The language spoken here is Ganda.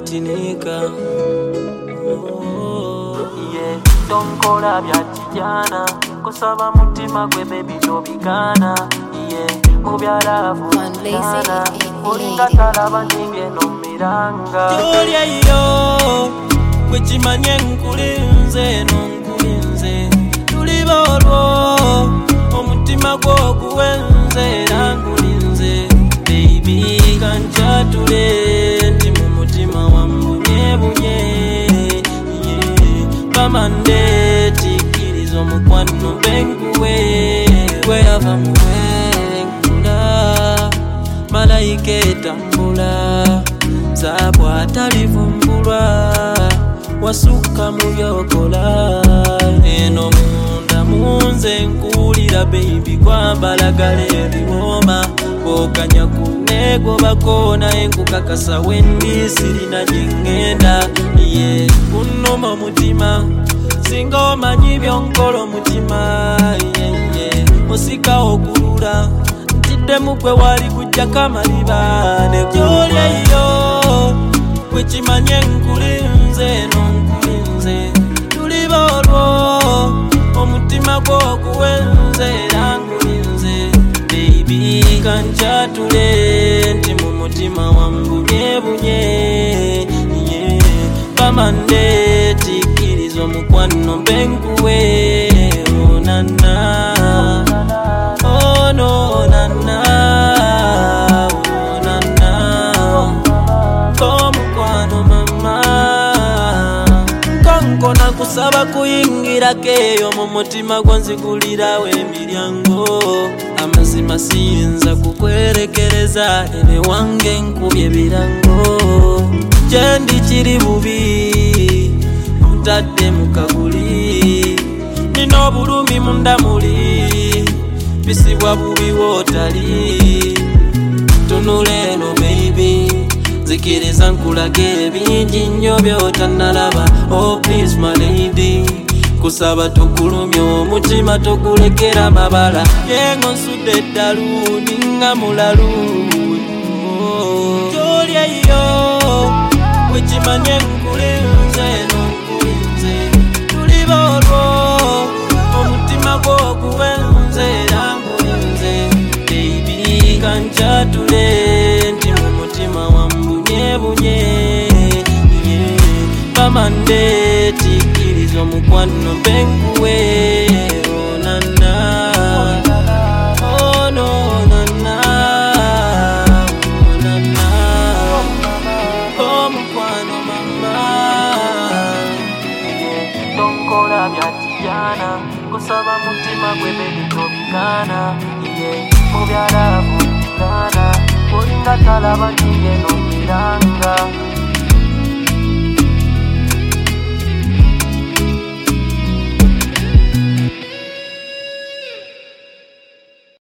Martinica. Yeah, tonkola bya kijana kusaba mutima gwe baby tobigana. Yeah, mubyalavu kana olinga talaba ninge no miranga. Jolya yo gwe kimanye nkulinze nonkulinze tuliba olwo omutima gwo guwenze era nkulinze baby kanchatule nti mu mutima wambunye Bamande tikirizo mukwano benguwe weyava muwengula malayika etambula zaabwa atalivumbulwa wasuka mu byokola eno munda munze nkuwulira baby kwambalagala ebiwooma okanya kunegobako naye nkukakasa wendi sirina gyengenda ye kunoma omutima singa omanyi byonkola omutima osika okulula ntiddemu gwe wali kujja kamaliba nejolya yo gwe kimanye nkulinze nonkulinze tuliba olwo omutima gwoguwenze era nkulinze baby kanchatule nti mu mutima wambunye Bamande tikirizo omukwano benguwe onana ono nana onana omukwano mama konkona kusaba kuyingirako eyo mu mutima gwanzigulirawo emiryango amazima siyinza kukwerekereza ebe wange nkubye ebirango Jendi kiri bubi mutadde mukaguli nino bulumi munda muli bisibwa bubi wotali tunule eno baby zikiriza nkulage bingi nnyo byotanalaba oh please my lady kusaba tukulumya omutima tukulekera mabala yengo nsudde eddalu ninga mulalu tolya yo wekimanye nkulinze nonkulinze tuliba olwo omutima gwoguwenze era nkulinze baby kanchatule nti mu mutima wambunye Bamande tikirizo omukwano benguwe onana ono nana onana omukwano mama tonkola bya kijana kusaba mutima gwe baby tobigana mubyalavu kana olinga talaba ninge no miranga